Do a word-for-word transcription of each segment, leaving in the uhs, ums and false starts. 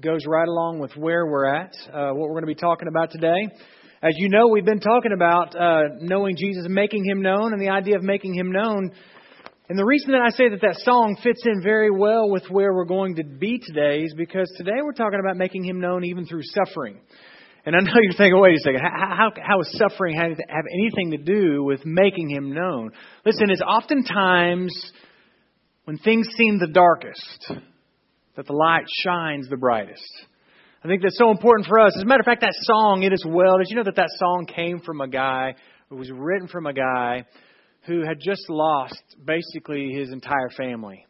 goes right along with where we're at, uh, what we're going to be talking about today. As you know, we've been talking about uh, knowing Jesus, making Him known, and the idea of making Him known. And the reason that I say that that song fits in very well with where we're going to be today is because today we're talking about making Him known even through suffering. And I know you're thinking, wait a second, how, how, how is suffering have, have anything to do with making Him known? Listen, it's oftentimes when things seem the darkest that the light shines the brightest. I think that's so important for us. As a matter of fact, that song, It Is Well, did you know that that song came from a guy, it was written from a guy who had just lost basically his entire family.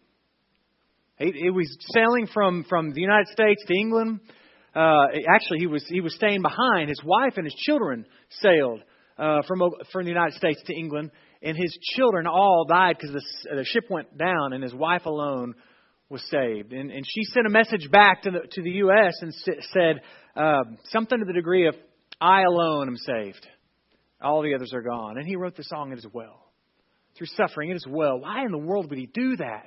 It, it was sailing from, from the United States to England. Uh, actually, he was he was staying behind. His wife and his children sailed uh, from from the United States to England, and his children all died because the, the ship went down, and his wife alone was saved. And, and she sent a message back to the to the U S and said uh, something to the degree of, "I alone am saved. All the others are gone." And he wrote the song, "It Is Well." Through suffering, it is well. Why in the world would he do that?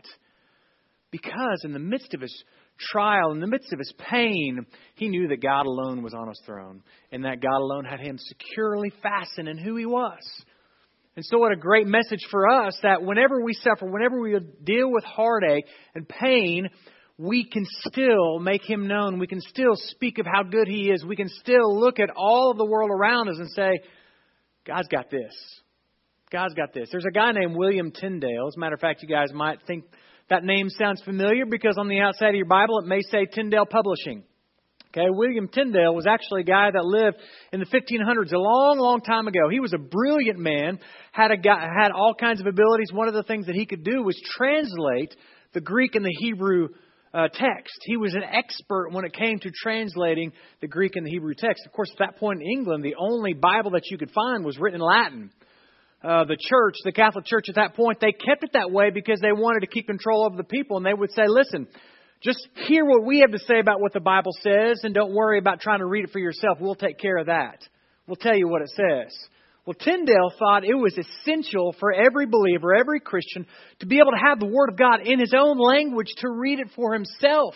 Because in the midst of his trial, in the midst of his pain, he knew that God alone was on His throne, and that God alone had him securely fastened in who He was. And so what a great message for us that whenever we suffer, whenever we deal with heartache and pain, we can still make Him known. We can still speak of how good He is. We can still look at all of the world around us and say, God's got this. God's got this. There's a guy named William Tyndale. As a matter of fact, you guys might think that name sounds familiar because on the outside of your Bible, it may say Tyndale Publishing. Okay, William Tyndale was actually a guy that lived in the fifteen hundreds, a long, long time ago. He was a brilliant man, had a guy, had all kinds of abilities. One of the things that he could do was translate the Greek and the Hebrew uh, text. He was an expert when it came to translating the Greek and the Hebrew text. Of course, at that point in England, the only Bible that you could find was written in Latin. Uh, the church, the Catholic Church at that point, they kept it that way because they wanted to keep control over the people. And they would say, listen, just hear what we have to say about what the Bible says and don't worry about trying to read it for yourself. We'll take care of that. We'll tell you what it says. Well, Tyndale thought it was essential for every believer, every Christian, to be able to have the Word of God in his own language to read it for himself.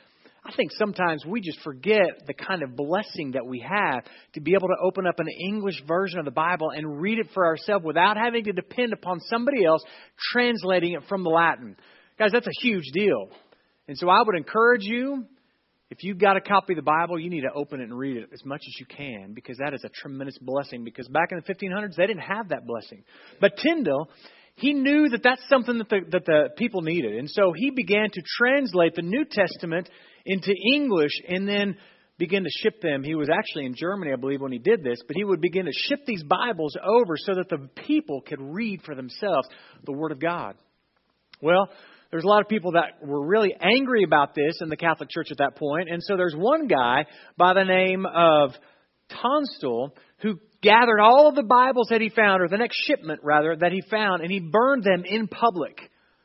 I think sometimes we just forget the kind of blessing that we have to be able to open up an English version of the Bible and read it for ourselves without having to depend upon somebody else translating it from the Latin. Guys, that's a huge deal. And so I would encourage you, if you've got a copy of the Bible, you need to open it and read it as much as you can because that is a tremendous blessing. Because back in the fifteen hundreds, they didn't have that blessing. But Tyndale, he knew that that's something that the, that the people needed. And so he began to translate the New Testament into English and then begin to ship them. He was actually in Germany, I believe, when he did this. But he would begin to ship these Bibles over so that the people could read for themselves the Word of God. Well, there's a lot of people that were really angry about this in the Catholic Church at that point. And so there's one guy by the name of Tunstall who gathered all of the Bibles that he found, or the next shipment, rather, that he found, and he burned them in public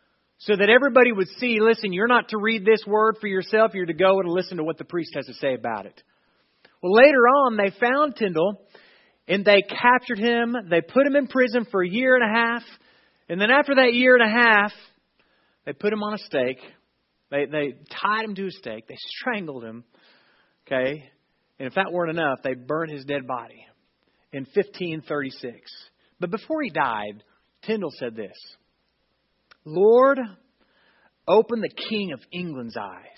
so that everybody would see, listen, you're not to read this word for yourself. You're to go and listen to what the priest has to say about it. Well, later on, they found Tyndale, and they captured him. They put him in prison for a year and a half. And then after that year and a half, they put him on a stake. They, they tied him to a stake. They strangled him. Okay. And if that weren't enough, they burned his dead body in fifteen thirty-six. But before he died, Tyndale said this: Lord, open the King of England's eyes.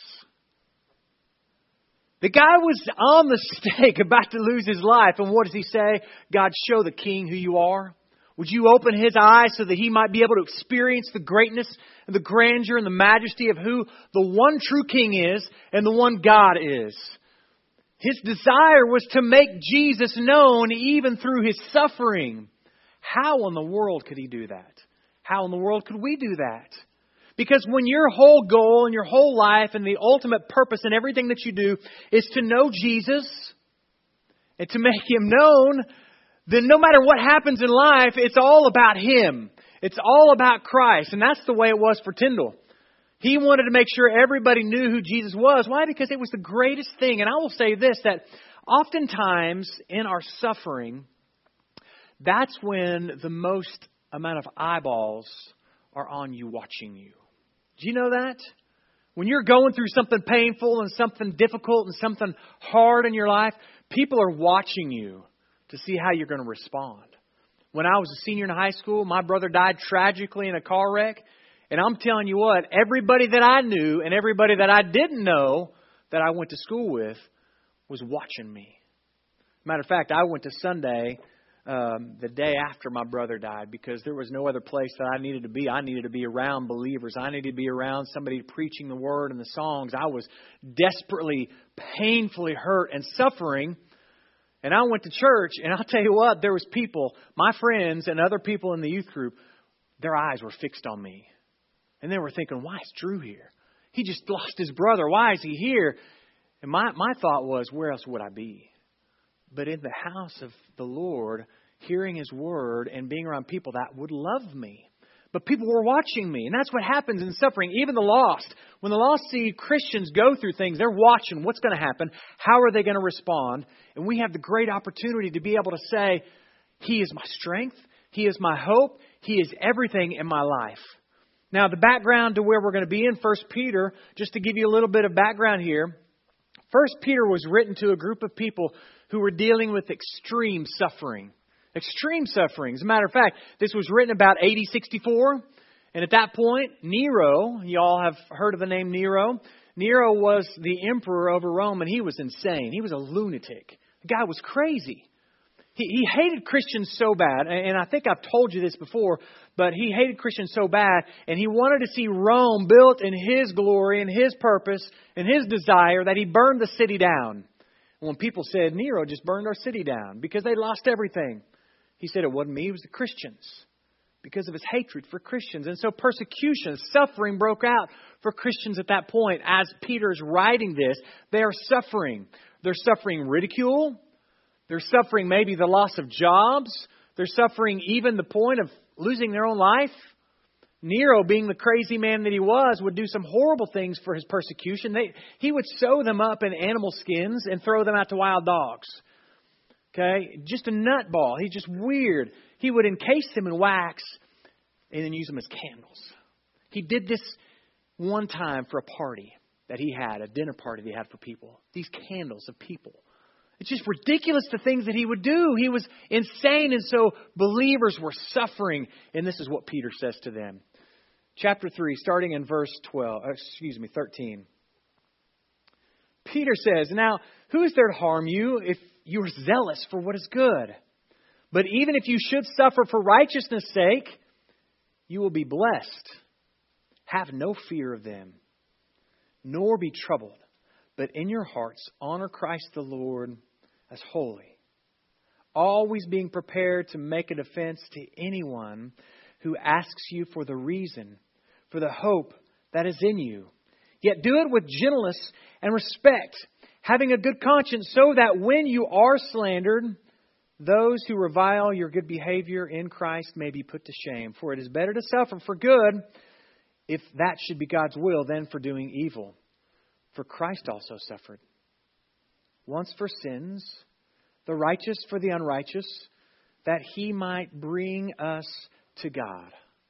The guy was on the stake about to lose his life. And what does he say? God, show the King who you are. Would you open his eyes so that he might be able to experience the greatness and the grandeur and the majesty of who the one true King is and the one God is? His desire was to make Jesus known even through His suffering. How in the world could He do that? How in the world could we do that? Because when your whole goal and your whole life and the ultimate purpose in everything that you do is to know Jesus and to make Him known, then no matter what happens in life, it's all about Him. It's all about Christ. And that's the way it was for Tyndale. He wanted to make sure everybody knew who Jesus was. Why? Because it was the greatest thing. And I will say this, that oftentimes in our suffering, that's when the most amount of eyeballs are on you, watching you. Do you know that? When you're going through something painful and something difficult and something hard in your life, people are watching you to see how you're going to respond. When I was a senior in high school, my brother died tragically in a car wreck. And I'm telling you what, everybody that I knew and everybody that I didn't know that I went to school with was watching me. Matter of fact, I went to Sunday um, the day after my brother died because there was no other place that I needed to be. I needed to be around believers. I needed to be around somebody preaching the word and the songs. I was desperately, painfully hurt and suffering. And I went to church, and I'll tell you what, there was people, my friends and other people in the youth group, their eyes were fixed on me. And they were thinking, why is Drew here? He just lost his brother. Why is he here? And my, my thought was, where else would I be? But in the house of the Lord, hearing His word and being around people that would love me. But people were watching me. And that's what happens in suffering. Even the lost. When the lost see Christians go through things, they're watching what's going to happen. How are they going to respond? And we have the great opportunity to be able to say, He is my strength. He is my hope. He is everything in my life. Now, the background to where we're going to be in First Peter, just to give you a little bit of background here. First Peter was written to a group of people who were dealing with extreme suffering. Extreme suffering. As a matter of fact, this was written about A D sixty-four. And at that point, Nero, you all have heard of the name Nero. Nero was the emperor over Rome, and he was insane. He was a lunatic. The guy was crazy. He, he hated Christians so bad, and I think I've told you this before, but he hated Christians so bad, and he wanted to see Rome built in His glory and His purpose and His desire that He burned the city down. When people said, Nero just burned our city down because they lost everything. He said it wasn't me, it was the Christians. Because of his hatred for Christians. And so persecution, suffering broke out for Christians at that point. As Peter's writing this, they are suffering. They're suffering ridicule. They're suffering maybe the loss of jobs. They're suffering even the point of losing their own life. Nero, being the crazy man that he was, would do some horrible things for his persecution. They, he would sew them up in animal skins and throw them out to wild dogs. Okay, just a nutball. He's just weird. He would encase them in wax and then use them as candles. He did this one time for a party that he had, a dinner party that he had for people. These candles of people. It's just ridiculous the things that he would do. He was insane, and so believers were suffering. And this is what Peter says to them. Chapter three, starting in verse twelve, excuse me, thirteen. Peter says, now, who is there to harm you if you are zealous for what is good? But even if you should suffer for righteousness' sake, you will be blessed. Have no fear of them, nor be troubled. But in your hearts, honor Christ the Lord as holy, always being prepared to make a defense to anyone who asks you for the reason, for the hope that is in you. Yet do it with gentleness and respect, having a good conscience, so that when you are slandered, those who revile your good behavior in Christ may be put to shame. For it is better to suffer for good, if that should be God's will, than for doing evil. For Christ also suffered, once for sins, the righteous for the unrighteous, that He might bring us to God.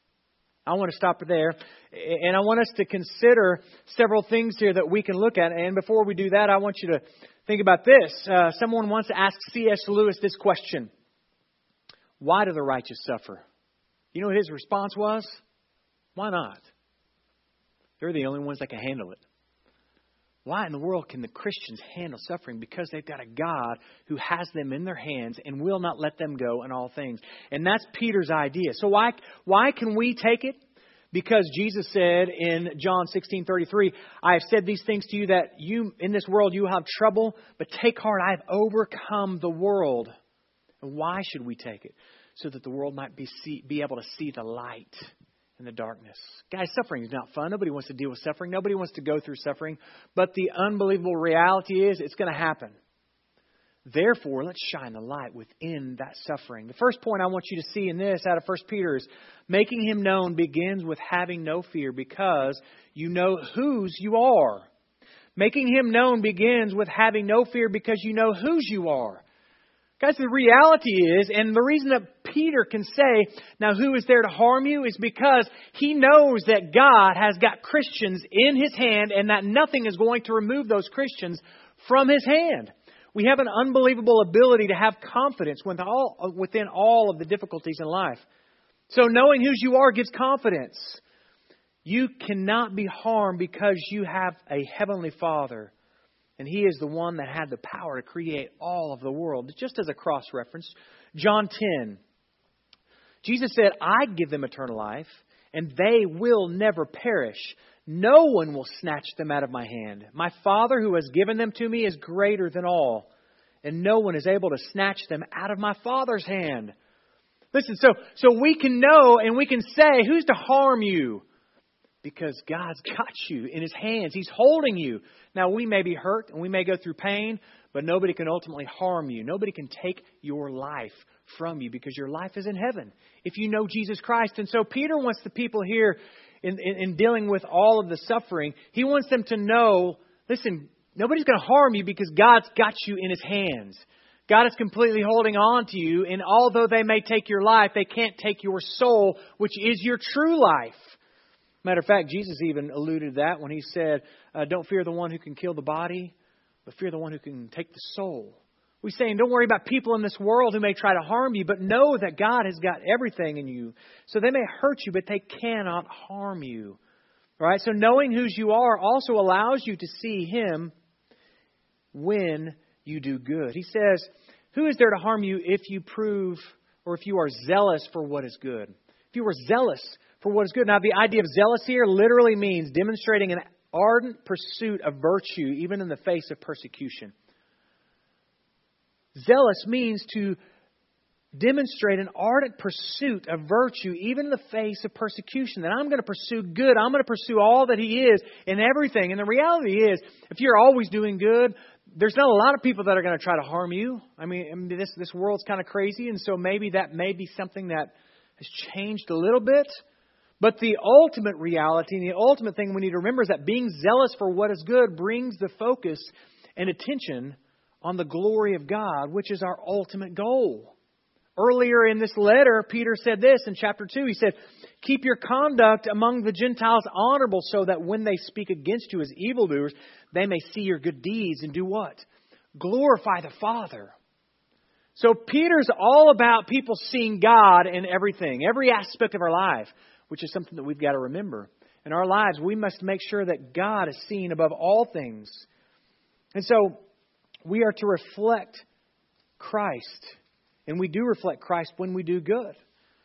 I want to stop there, and I want us to consider several things here that we can look at. And before we do that, I want you to think about this. Uh, someone wants to ask C S Lewis this question. Why do the righteous suffer? You know what his response was? Why not? They're the only ones that can handle it. Why in the world can the Christians handle suffering? Because they've got a God who has them in their hands and will not let them go in all things. And that's Peter's idea. So why, why can we take it? Because Jesus said in John sixteen thirty-three, I have said these things to you that you in this world you have trouble, but take heart, I have overcome the world. And why should we take it? So that the world might be see, be able to see the light in the darkness. Guys, suffering is not fun. Nobody wants to deal with suffering. Nobody wants to go through suffering. But the unbelievable reality is it's going to happen. Therefore, let's shine the light within that suffering. The first point I want you to see in this out of First Peter is making Him known begins with having no fear because you know whose you are. Making Him known begins with having no fear because you know whose you are. Guys, the reality is, and the reason that Peter can say, now who is there to harm you? Is because he knows that God has got Christians in His hand and that nothing is going to remove those Christians from His hand. We have an unbelievable ability to have confidence within all, within all of the difficulties in life. So knowing whose you are gives confidence. You cannot be harmed because you have a Heavenly Father. And He is the one that had the power to create all of the world. Just as a cross-reference, John ten. Jesus said, I give them eternal life, and they will never perish. No one will snatch them out of my hand. My Father who has given them to me is greater than all, and no one is able to snatch them out of my Father's hand. Listen, so, so we can know and we can say, who's to harm you? Because God's got you in His hands. He's holding you. Now, we may be hurt and we may go through pain, but nobody can ultimately harm you. Nobody can take your life from you because your life is in heaven if you know Jesus Christ. And so Peter wants the people here in, in, in dealing with all of the suffering, he wants them to know, listen, nobody's going to harm you because God's got you in His hands. God is completely holding on to you. And although they may take your life, they can't take your soul, which is your true life. Matter of fact, Jesus even alluded to that when He said, uh, don't fear the one who can kill the body, but fear the one who can take the soul. We're saying don't worry about people in this world who may try to harm you, but know that God has got everything in you. So they may hurt you, but they cannot harm you. All right? So knowing whose you are also allows you to see Him when you do good. He says, who is there to harm you if you prove or if you are zealous for what is good? If you are zealous for what is good. Now, the idea of zealous here literally means demonstrating an ardent pursuit of virtue, even in the face of persecution. Zealous means to demonstrate an ardent pursuit of virtue, even in the face of persecution. That I'm going to pursue good. I'm going to pursue all that He is in everything. And the reality is, if you're always doing good, there's not a lot of people that are going to try to harm you. I mean, I mean this, this world's kind of crazy. And so maybe that may be something that has changed a little bit. But the ultimate reality and the ultimate thing we need to remember is that being zealous for what is good brings the focus and attention on the glory of God, which is our ultimate goal. Earlier in this letter, Peter said this in chapter two. He said, keep your conduct among the Gentiles honorable so that when they speak against you as evildoers, they may see your good deeds and do what? Glorify the Father. So Peter's all about people seeing God in everything, every aspect of our life, which is something that we've got to remember. In our lives, we must make sure that God is seen above all things. And so we are to reflect Christ. And we do reflect Christ when we do good.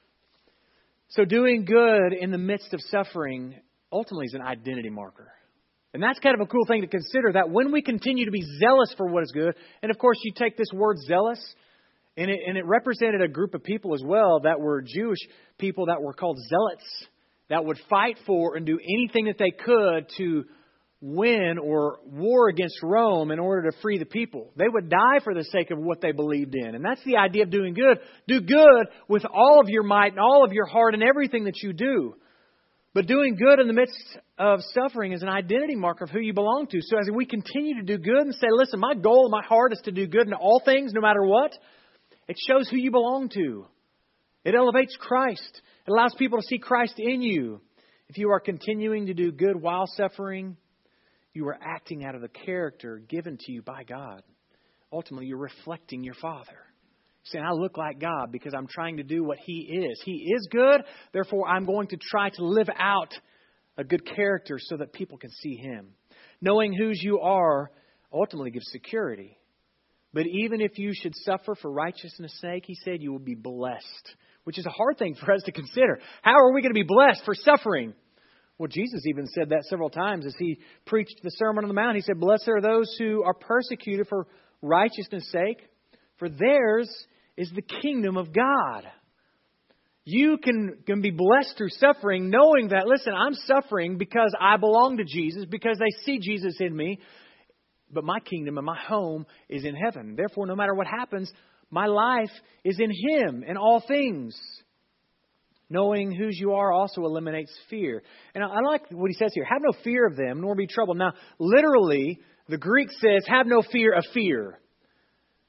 So doing good in the midst of suffering ultimately is an identity marker. And that's kind of a cool thing to consider, that when we continue to be zealous for what is good, and of course you take this word zealous, and it, and it represented a group of people as well that were Jewish people that were called zealots, that would fight for and do anything that they could to win or war against Rome in order to free the people. They would die for the sake of what they believed in. And that's the idea of doing good. Do good with all of your might and all of your heart and everything that you do. But doing good in the midst of suffering is an identity marker of who you belong to. So as we continue to do good and say, listen, my goal in my heart is to do good in all things, no matter what, it shows who you belong to. It elevates Christ. It allows people to see Christ in you. If you are continuing to do good while suffering, you are acting out of the character given to you by God. Ultimately, you're reflecting your Father. Saying, I look like God because I'm trying to do what He is. He is good. Therefore, I'm going to try to live out a good character so that people can see Him. Knowing whose you are ultimately gives security. But even if you should suffer for righteousness' sake, He said you will be blessed. Which is a hard thing for us to consider. How are we going to be blessed for suffering? Well, Jesus even said that several times as He preached the Sermon on the Mount. He said, blessed are those who are persecuted for righteousness' sake, for theirs is the kingdom of God. You can, can be blessed through suffering, knowing that, listen, I'm suffering because I belong to Jesus, because they see Jesus in me. But my kingdom and my home is in heaven. Therefore, no matter what happens, my life is in Him in all things. Knowing whose you are also eliminates fear. And I like what he says here. Have no fear of them, nor be troubled. Now, literally, the Greek says, have no fear of fear.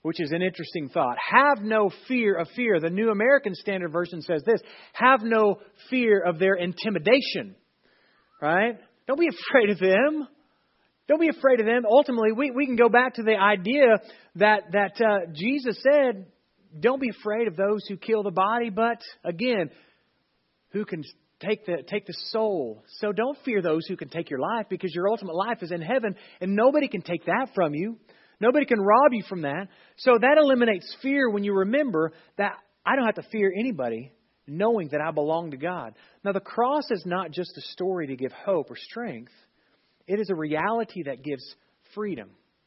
which is an interesting thought. Have no fear of fear. The New American Standard Version says this. Have no fear of their intimidation. Right? Don't be afraid of them. Don't be afraid of them. Ultimately, we, we can go back to the idea that, that uh, Jesus said, don't be afraid of those who kill the body, but again, who can take the take the soul. So don't fear those who can take your life, because your ultimate life is in heaven and nobody can take that from you. Nobody can rob you from that. So that eliminates fear when you remember that I don't have to fear anybody, knowing that I belong to God. Now, the cross is not just a story to give hope or strength. It is a reality that gives freedom.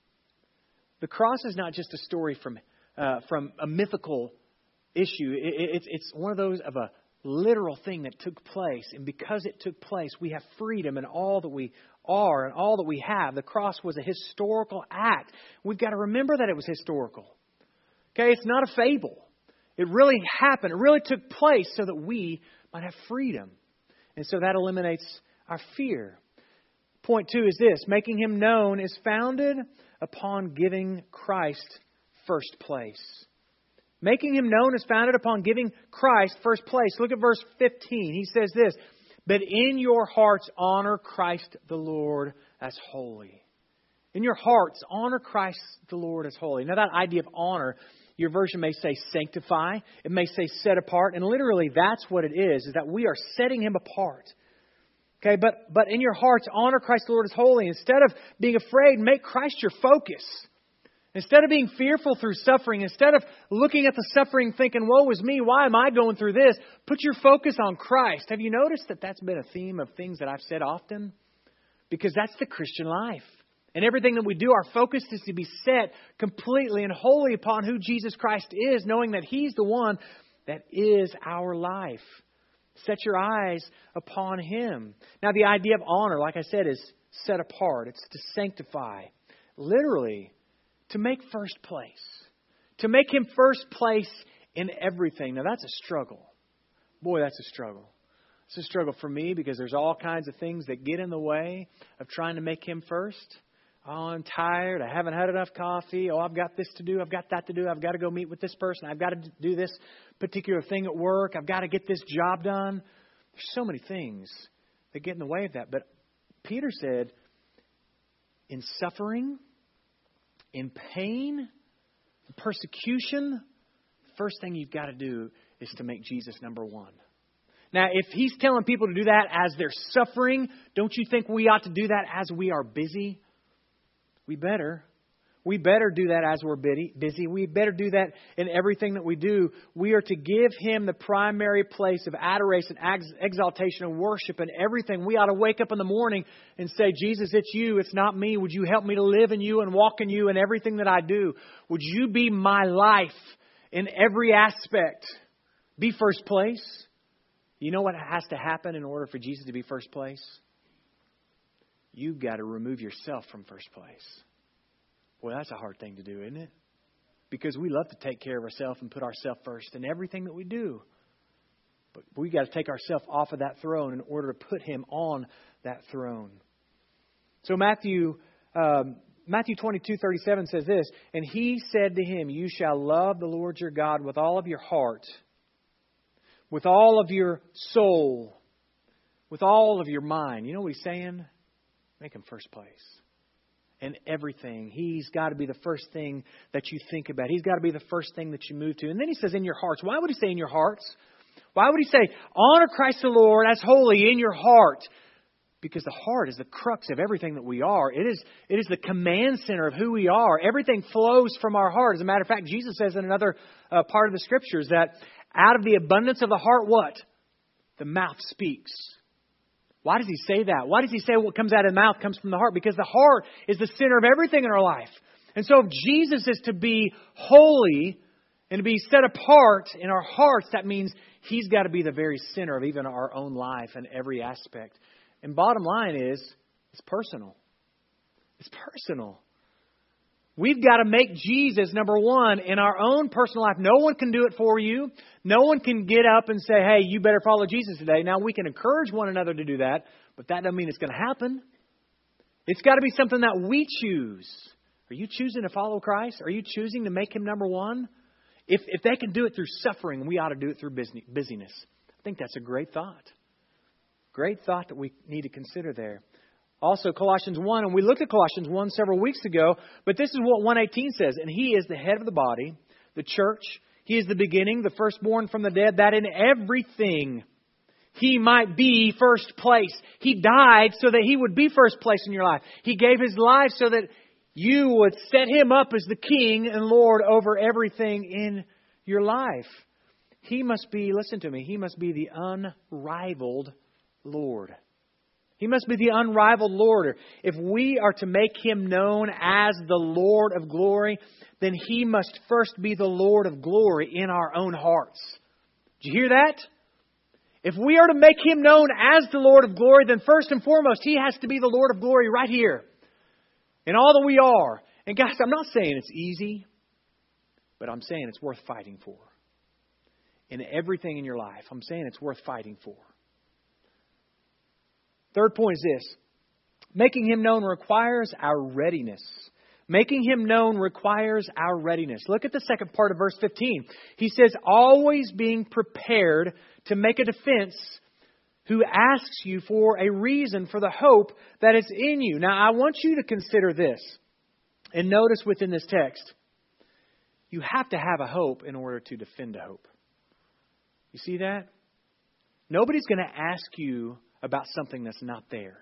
The cross is not just a story from uh, from a mythical issue. It, it, it's, it's one of those of a literal thing that took place. And because it took place, we have freedom in all that we are and all that we have. The cross was a historical act. We've got to remember that it was historical. Okay, it's not a fable. It really happened. It really took place so that we might have freedom. And so that eliminates our fear. Point two is this. Making Him known is founded upon giving Christ first place. Making Him known is founded upon giving Christ first place. Look at verse fifteen. He says this. But in your hearts honor Christ the Lord as holy. In your hearts honor Christ the Lord as holy. Now that idea of honor, your version may say sanctify. It may say set apart. And literally that's what it is, is that we are setting Him apart. Okay, but, but in your hearts, honor Christ the Lord as holy. Instead of being afraid, make Christ your focus. Instead of being fearful through suffering, instead of looking at the suffering thinking, woe is me, why am I going through this? Put your focus on Christ. Have you noticed that that's been a theme of things that I've said often? Because that's the Christian life. And everything that we do, our focus is to be set completely and wholly upon who Jesus Christ is, knowing that He's the one that is our life. Set your eyes upon Him. Now, the idea of honor, like I said, is set apart. It's to sanctify. Literally, to make first place. To make Him first place in everything. Now, that's a struggle. Boy, that's a struggle. It's a struggle for me because there's all kinds of things that get in the way of trying to make Him first. Oh, I'm tired. I haven't had enough coffee. Oh, I've got this to do. I've got that to do. I've got to go meet with this person. I've got to do this particular thing at work. I've got to get this job done. There's so many things that get in the way of that. But Peter said, in suffering, in pain, in persecution, the first thing you've got to do is to make Jesus number one. Now, if He's telling people to do that as they're suffering, don't you think we ought to do that as we are busy? We better. We better do that as we're busy. We better do that in everything that we do. We are to give Him the primary place of adoration, exaltation, and worship and everything. We ought to wake up in the morning and say, Jesus, it's You. It's not me. Would You help me to live in You and walk in You in everything that I do? Would You be my life in every aspect? Be first place. You know what has to happen in order for Jesus to be first place? You've got to remove yourself from first place. Well, that's a hard thing to do, isn't it? Because we love to take care of ourselves and put ourselves first in everything that we do. But we got to take ourselves off of that throne in order to put Him on that throne. So Matthew um, Matthew twenty-two thirty-seven says this, and He said to him, you shall love the Lord your God with all of your heart, with all of your soul, with all of your mind. You know what He's saying? Make Him first place. In everything. He's got to be the first thing that you think about. He's got to be the first thing that you move to. And then He says in your hearts. Why would He say in your hearts? Why would He say, honor Christ the Lord as holy in your heart? Because the heart is the crux of everything that we are. It is, it is the command center of who we are. Everything flows from our heart. As a matter of fact, Jesus says in another uh, part of the Scriptures that out of the abundance of the heart, what? The mouth speaks. Why does He say that? Why does He say what comes out of the mouth comes from the heart? Because the heart is the center of everything in our life. And so if Jesus is to be holy and to be set apart in our hearts, that means He's got to be the very center of even our own life and every aspect. And bottom line is, it's personal. It's personal. We've got to make Jesus number one in our own personal life. No one can do it for you. No one can get up and say, hey, you better follow Jesus today. Now, we can encourage one another to do that, but that doesn't mean it's going to happen. It's got to be something that we choose. Are Are you choosing to follow Christ? Are you choosing to make Him number one? If if they can do it through suffering, we ought to do it through busyness. I think that's a great thought. Great thought that we need to consider there. Also, Colossians one, and we looked at Colossians one several weeks ago, but this is what one eighteen says. And He is the head of the body, the church. He is the beginning, the firstborn from the dead, that in everything He might be first place. He died so that He would be first place in your life. He gave His life so that you would set Him up as the King and Lord over everything in your life. He must be, listen to me, He must be the unrivaled Lord. He must be the unrivaled Lord. If we are to make Him known as the Lord of glory, then He must first be the Lord of glory in our own hearts. Did you hear that? If we are to make Him known as the Lord of glory, then first and foremost, He has to be the Lord of glory right here. In all that we are. And guys, I'm not saying it's easy, but I'm saying it's worth fighting for. In everything in your life, I'm saying it's worth fighting for. Third point is this. Making Him known requires our readiness. Making Him known requires our readiness. Look at the second part of verse fifteen. He says, always being prepared to make a defense who asks you for a reason for the hope that is in you. Now, I want you to consider this. And notice within this text, you have to have a hope in order to defend a hope. You see that? Nobody's going to ask you about something that's not there.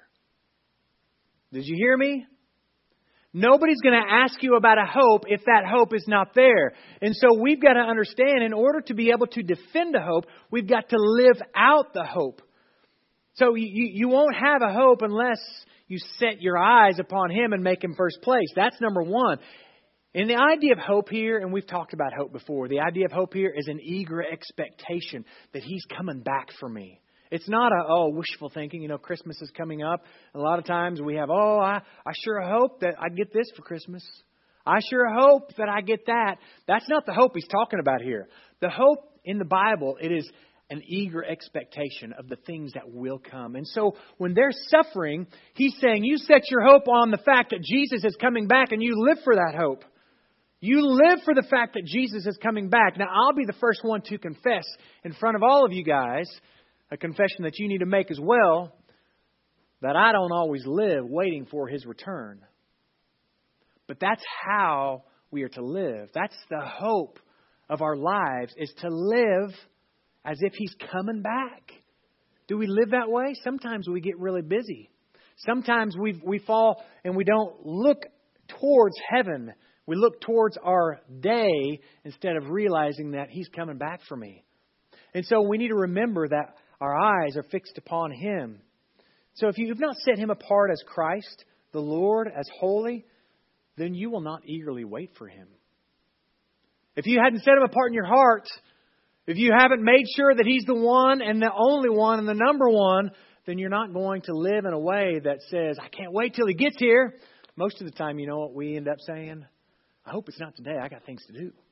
Did you hear me? Nobody's going to ask you about a hope if that hope is not there. And so we've got to understand, in order to be able to defend a hope, we've got to live out the hope. So you, you won't have a hope unless you set your eyes upon Him and make Him first place. That's number one. And the idea of hope here, and we've talked about hope before, the idea of hope here is an eager expectation that He's coming back for me. It's not a, oh, wishful thinking. You know, Christmas is coming up. A lot of times we have, oh, I, I sure hope that I get this for Christmas. I sure hope that I get that. That's not the hope He's talking about here. The hope in the Bible, it is an eager expectation of the things that will come. And so when they're suffering, He's saying, you set your hope on the fact that Jesus is coming back, and you live for that hope. You live for the fact that Jesus is coming back. Now, I'll be the first one to confess in front of all of you guys, a confession that you need to make as well, that I don't always live waiting for His return. But that's how we are to live. That's the hope of our lives, is to live as if He's coming back. Do we live that way? Sometimes we get really busy. Sometimes we we fall and we don't look towards heaven. We look towards our day instead of realizing that He's coming back for me. And so we need to remember that our eyes are fixed upon Him. So if you've not set Him apart as Christ, the Lord, as holy, then you will not eagerly wait for Him. If you hadn't set Him apart in your heart, if you haven't made sure that He's the one and the only one and the number one, then you're not going to live in a way that says, I can't wait till He gets here. Most of the time, you know what we end up saying? I hope it's not today. I got things to do.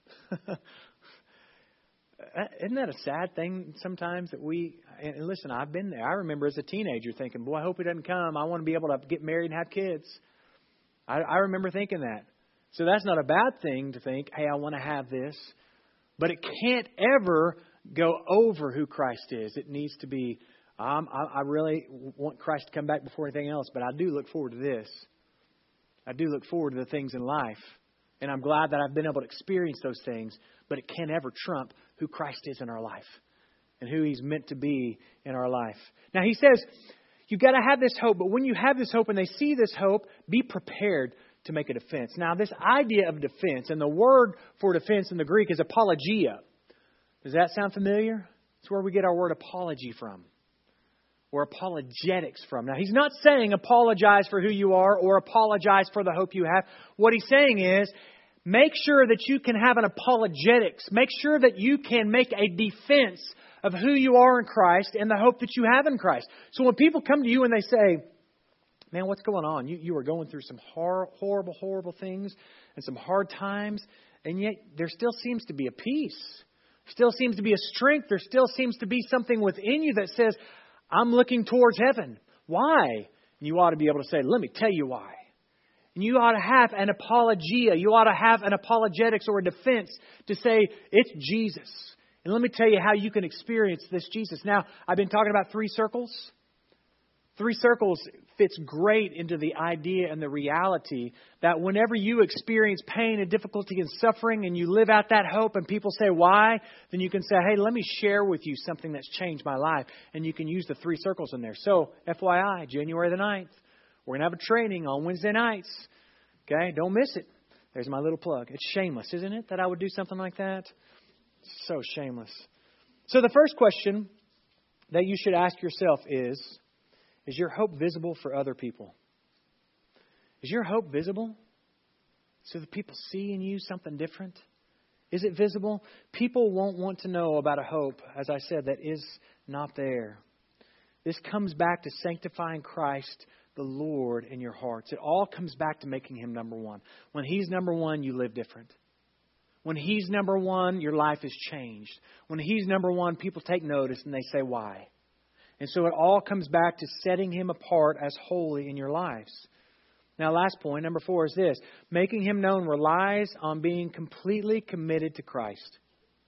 Isn't that a sad thing sometimes that we, and listen, I've been there. I remember as a teenager thinking, boy, I hope He doesn't come. I want to be able to get married and have kids. I, I remember thinking that. So that's not a bad thing to think, hey, I want to have this. But it can't ever go over who Christ is. It needs to be, um, I, I really want Christ to come back before anything else, but I do look forward to this. I do look forward to the things in life. And I'm glad that I've been able to experience those things, but it can't ever trump who Christ is in our life and who He's meant to be in our life. Now, He says, you've got to have this hope, but when you have this hope and they see this hope, be prepared to make a defense. Now, this idea of defense, and the word for defense in the Greek is apologia. Does that sound familiar? It's where we get our word apology from, or apologetics from. Now, He's not saying apologize for who you are or apologize for the hope you have. What He's saying is, make sure that you can have an apologetics. Make sure that you can make a defense of who you are in Christ and the hope that you have in Christ. So when people come to you and they say, man, what's going on? You, you are going through some hor- horrible, horrible things and some hard times, and yet there still seems to be a peace. Still seems to be a strength. There still seems to be something within you that says, I'm looking towards heaven. Why? And you ought to be able to say, let me tell you why. And you ought to have an apologia. You ought to have an apologetics or a defense to say, it's Jesus. And let me tell you how you can experience this Jesus. Now, I've been talking about three circles. Three circles fits great into the idea and the reality that whenever you experience pain and difficulty and suffering and you live out that hope and people say, why? Then you can say, hey, let me share with you something that's changed my life. And you can use the three circles in there. So, F Y I, January the ninth, we're going to have a training on Wednesday nights. Okay, don't miss it. There's my little plug. It's shameless, isn't it, that I would do something like that? So shameless. So the first question that you should ask yourself is, is your hope visible for other people? Is your hope visible so that people see in you something different? Is it visible? People won't want to know about a hope, as I said, that is not there. This comes back to sanctifying Christ, the Lord, in your hearts. It all comes back to making Him number one. When He's number one, you live different. When He's number one, your life is changed. When He's number one, people take notice and they say, why? And so it all comes back to setting Him apart as holy in your lives. Now, last point, number four, is this. Making Him known relies on being completely committed to Christ.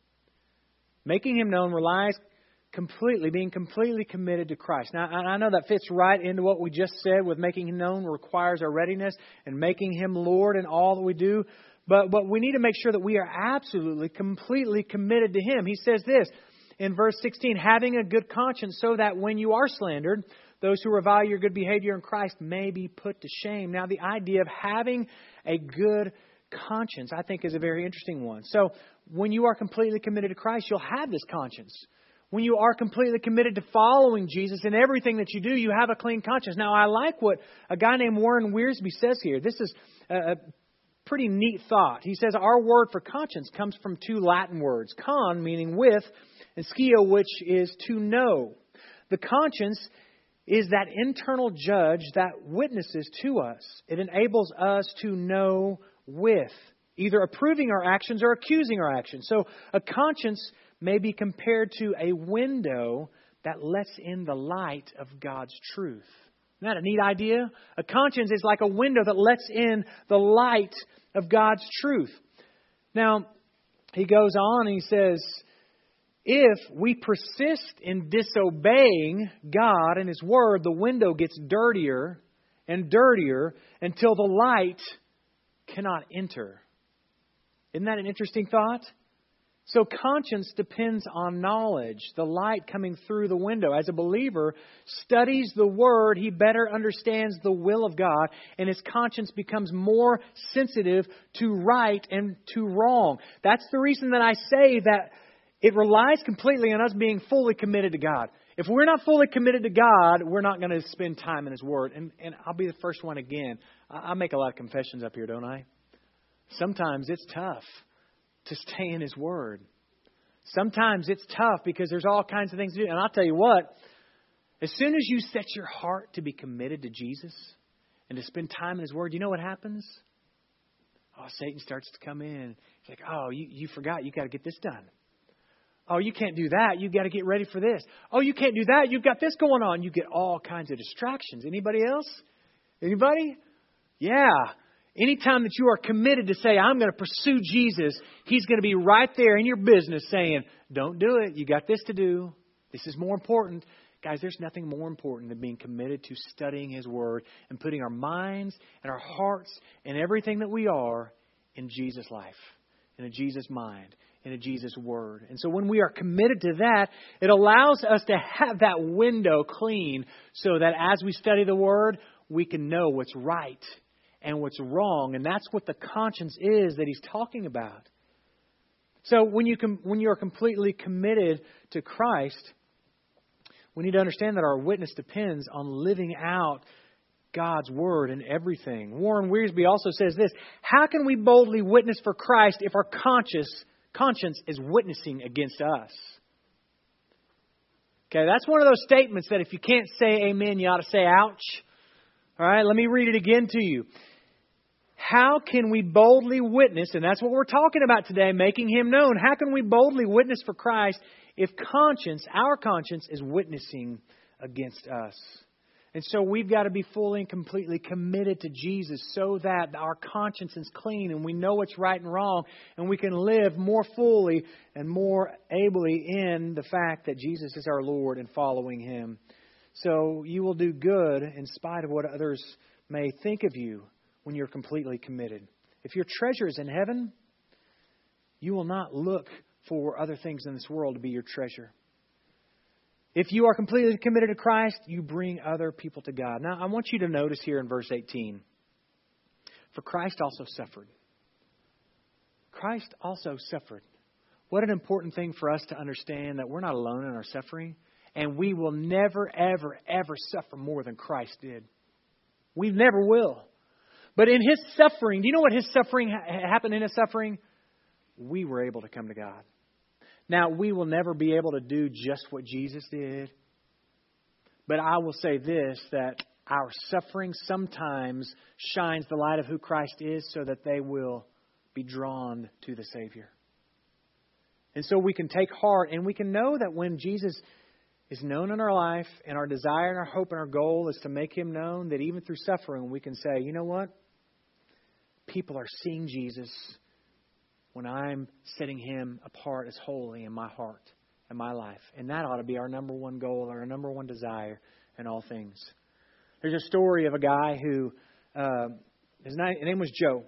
Making Him known relies completely, being completely committed to Christ. Now, I know that fits right into what we just said with making Him known requires our readiness and making Him Lord in all that we do. But, but we need to make sure that we are absolutely, completely committed to Him. He says this in verse sixteen, having a good conscience so that when you are slandered, those who revile your good behavior in Christ may be put to shame. Now, the idea of having a good conscience, I think, is a very interesting one. So when you are completely committed to Christ, you'll have this conscience. When you are completely committed to following Jesus in everything that you do, you have a clean conscience. Now, I like what a guy named Warren Wiersbe says here. This is a pretty neat thought. He says our word for conscience comes from two Latin words, con, meaning with, and scio, which is to know. The conscience is that internal judge that witnesses to us. It enables us to know with, either approving our actions or accusing our actions. So a conscience may be compared to a window that lets in the light of God's truth. Isn't that a neat idea? A conscience is like a window that lets in the light of God's truth. Now, he goes on and he says, if we persist in disobeying God and His Word, the window gets dirtier and dirtier until the light cannot enter. Isn't that an interesting thought? So conscience depends on knowledge, the light coming through the window. As a believer studies the Word, he better understands the will of God, and his conscience becomes more sensitive to right and to wrong. That's the reason that I say that it relies completely on us being fully committed to God. If we're not fully committed to God, we're not going to spend time in His Word. And, and I'll be the first one again. I, I make a lot of confessions up here, don't I? Sometimes it's tough to stay in His Word. Sometimes it's tough because there's all kinds of things to do. And I'll tell you what, as soon as you set your heart to be committed to Jesus and to spend time in His Word, you know what happens? Oh, Satan starts to come in. He's like, oh, you, you forgot. You got to get this done. Oh, you can't do that. You've got to get ready for this. Oh, you can't do that. You've got this going on. You get all kinds of distractions. Anybody else? Anybody? Yeah. Anytime that you are committed to say, I'm going to pursue Jesus, He's going to be right there in your business saying, don't do it. You got this to do. This is more important. Guys, there's nothing more important than being committed to studying His Word and putting our minds and our hearts and everything that we are in Jesus' life, in a Jesus mind, in a Jesus Word. And so when we are committed to that, it allows us to have that window clean so that as we study the Word, we can know what's right and what's wrong. And that's what the conscience is that he's talking about. So when you com- when you are completely committed to Christ, we need to understand that our witness depends on living out God's Word in everything. Warren Wiersbe also says this, how can we boldly witness for Christ if our conscience, conscience is witnessing against us? Okay, that's one of those statements that if you can't say amen, you ought to say ouch. All right, let me read it again to you. How can we boldly witness, and that's what we're talking about today, making Him known. How can we boldly witness for Christ if conscience, our conscience, is witnessing against us? And so we've got to be fully and completely committed to Jesus so that our conscience is clean and we know what's right and wrong, and we can live more fully and more ably in the fact that Jesus is our Lord and following Him. So you will do good in spite of what others may think of you when you're completely committed. If your treasure is in heaven, you will not look for other things in this world to be your treasure. If you are completely committed to Christ, you bring other people to God. Now, I want you to notice here in verse eighteen, for Christ also suffered. Christ also suffered. What an important thing for us to understand, that we're not alone in our suffering, and we will never, ever, ever suffer more than Christ did. We never will. But in His suffering, do you know what His suffering ha- happened in His suffering? We were able to come to God. Now, we will never be able to do just what Jesus did. But I will say this, that our suffering sometimes shines the light of who Christ is so that they will be drawn to the Savior. And so we can take heart and we can know that when Jesus is known in our life and our desire and our hope and our goal is to make Him known, that even through suffering we can say, you know what? People are seeing Jesus when I'm setting Him apart as holy in my heart and my life. And that ought to be our number one goal, our number one desire in all things. There's a story of a guy who, uh, his name was Joe.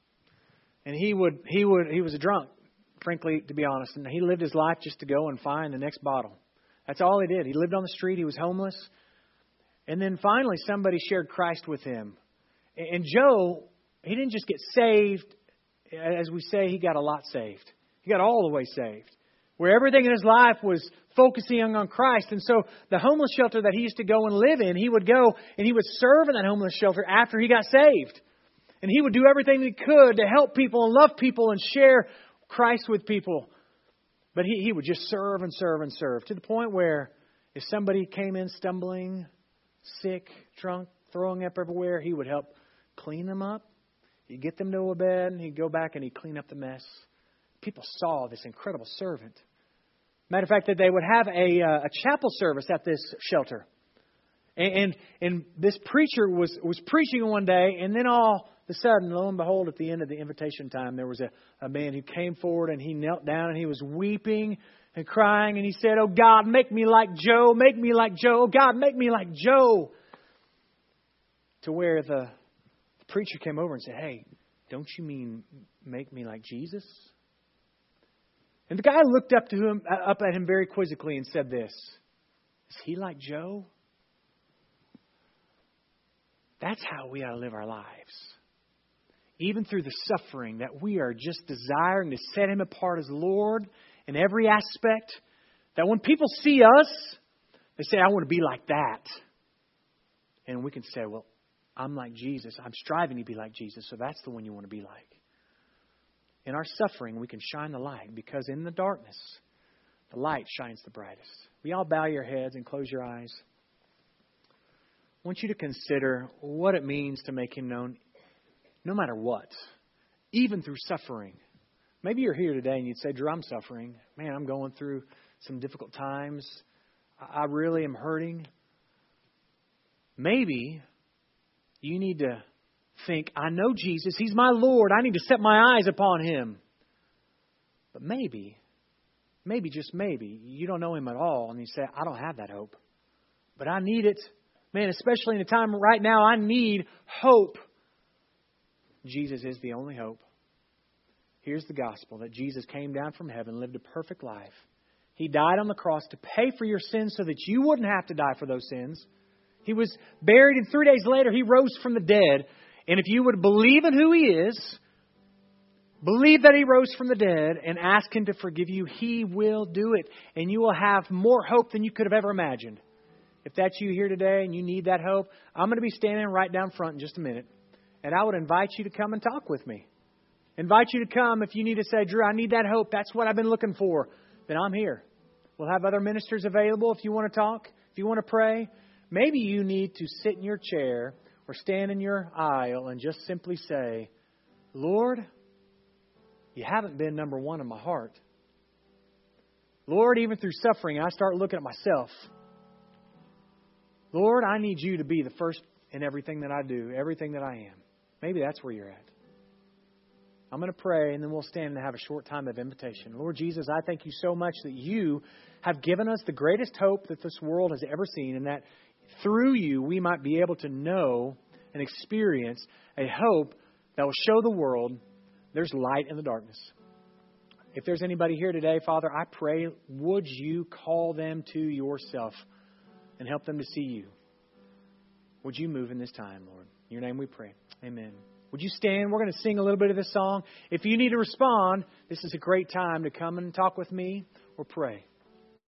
And he would, he would, he was a drunk, frankly, to be honest. And he lived his life just to go and find the next bottle. That's all he did. He lived on the street. He was homeless. And then finally somebody shared Christ with him. And Joe, he didn't just get saved. As we say, he got a lot saved. He got all the way saved. Where everything in his life was focusing on Christ. And so the homeless shelter that he used to go and live in, he would go and he would serve in that homeless shelter after he got saved. And he would do everything he could to help people and love people and share Christ with people. But he, he would just serve and serve and serve. To the point where if somebody came in stumbling, sick, drunk, throwing up everywhere, he would help clean them up. He'd get them to a bed, and he'd go back and he'd clean up the mess. People saw this incredible servant. Matter of fact, that they would have a, uh, a chapel service at this shelter. And, and and this preacher was, was preaching one day, and then all of a sudden, lo and behold, at the end of the invitation time, there was a, a man who came forward, and he knelt down, and he was weeping and crying, and he said, "Oh God, make me like Joe, make me like Joe, oh God, make me like Joe." To where the The preacher came over and said, "Hey, don't you mean make me like Jesus?" And the guy looked up to him, up at him very quizzically and said this, "Is he like Joe?" That's how we ought to live our lives. Even through the suffering, that we are just desiring to set Him apart as Lord in every aspect. That when people see us, they say, "I want to be like that." And we can say, "Well, I'm like Jesus. I'm striving to be like Jesus." So that's the one you want to be like. In our suffering, we can shine the light, because in the darkness, the light shines the brightest. We all bow your heads and close your eyes. I want you to consider what it means to make Him known no matter what, even through suffering. Maybe you're here today and you'd say, "Drew, I'm suffering. Man, I'm going through some difficult times. I really am hurting." Maybe you need to think, "I know Jesus. He's my Lord. I need to set my eyes upon Him." But maybe, maybe, just maybe, you don't know Him at all. And you say, "I don't have that hope. But I need it. Man, especially in a time right now, I need hope." Jesus is the only hope. Here's the gospel, that Jesus came down from heaven, lived a perfect life. He died on the cross to pay for your sins so that you wouldn't have to die for those sins. He was buried, and three days later, He rose from the dead. And if you would believe in who He is, believe that He rose from the dead, and ask Him to forgive you, He will do it. And you will have more hope than you could have ever imagined. If that's you here today and you need that hope, I'm going to be standing right down front in just a minute. And I would invite you to come and talk with me. Invite you to come if you need to say, "Drew, I need that hope. That's what I've been looking for." Then I'm here. We'll have other ministers available if you want to talk, if you want to pray. Maybe you need to sit in your chair or stand in your aisle and just simply say, "Lord, You haven't been number one in my heart. Lord, even through suffering, I start looking at myself. Lord, I need you to be the first in everything that I do, everything that I am. Maybe that's where you're at. I'm going to pray, and then we'll stand and have a short time of invitation. Lord Jesus, I thank you so much that you have given us the greatest hope that this world has ever seen, and that through you we might be able to know and experience a hope that will show the world there's light in the darkness. If there's anybody here today, Father, I pray, would you call them to yourself and help them to see you? Would you move in this time, Lord? In your name we pray. Amen. Would you stand? We're going to sing a little bit of this song. If you need to respond, this is a great time to come and talk with me or pray.